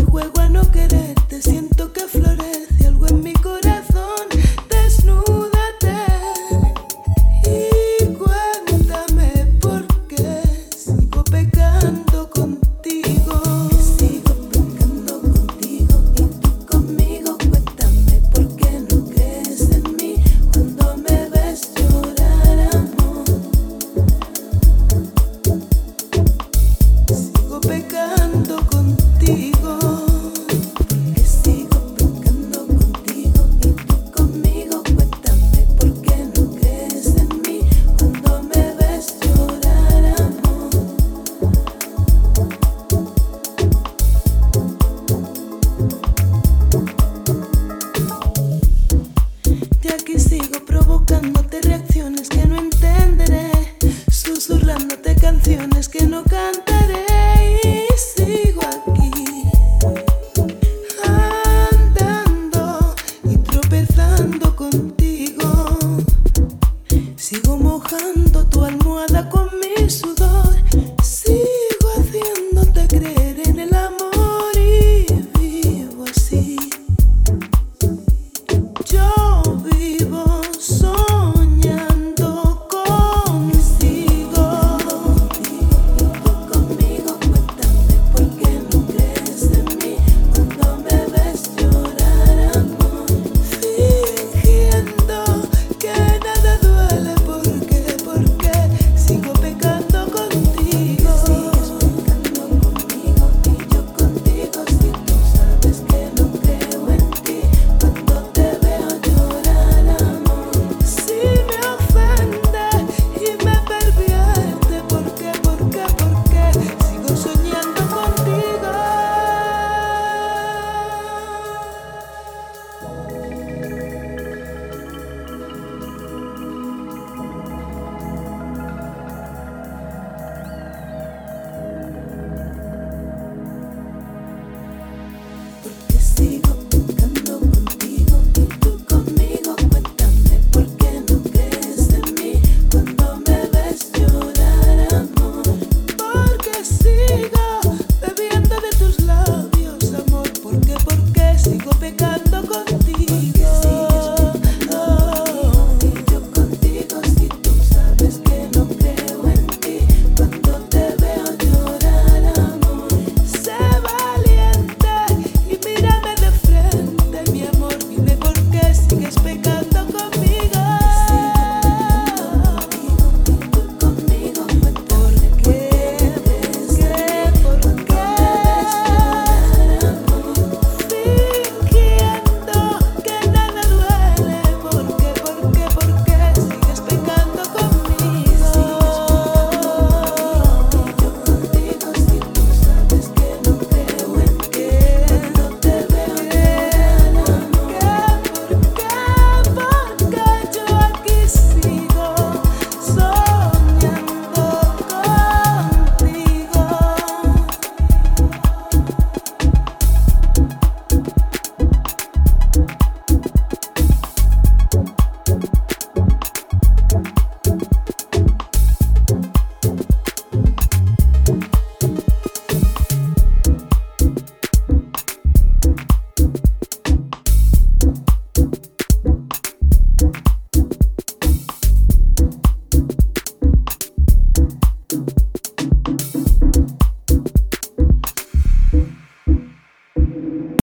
juego a no quererte, siento que florece algo en mi corazón. Desnúdate y cuéntame por qué sigo pecando contigo. Sigo pecando contigo y tú conmigo. Cuéntame por qué no crees en mí cuando me ves llorar, amor. Sigo pecando contigo, porque sigo pecando contigo y tú conmigo. Cuéntame por qué no crees en mí cuando me ves llorar, amor. De aquí sigo provocándote reacciones que no entenderé, susurrándote canciones que no cantaré. Y sigo aquí, andando y tropezando contigo. Sigo mojando tu almohada con mi sudor. Sigo haciéndote creer en el amor y vivo así. Yo vivo soñando contigo. Tú conmigo, cuéntame por qué no crees en mí cuando me ves llorar, amor. Fingiendo que nada duele, porque sigo pecando contigo. Sigues pecando conmigo y yo contigo. Si tú sabes que no creo en ti cuando te veo llorar, amor. Si me ofende y me pervierte, ¿por qué sigo soñando contigo? Porque sigo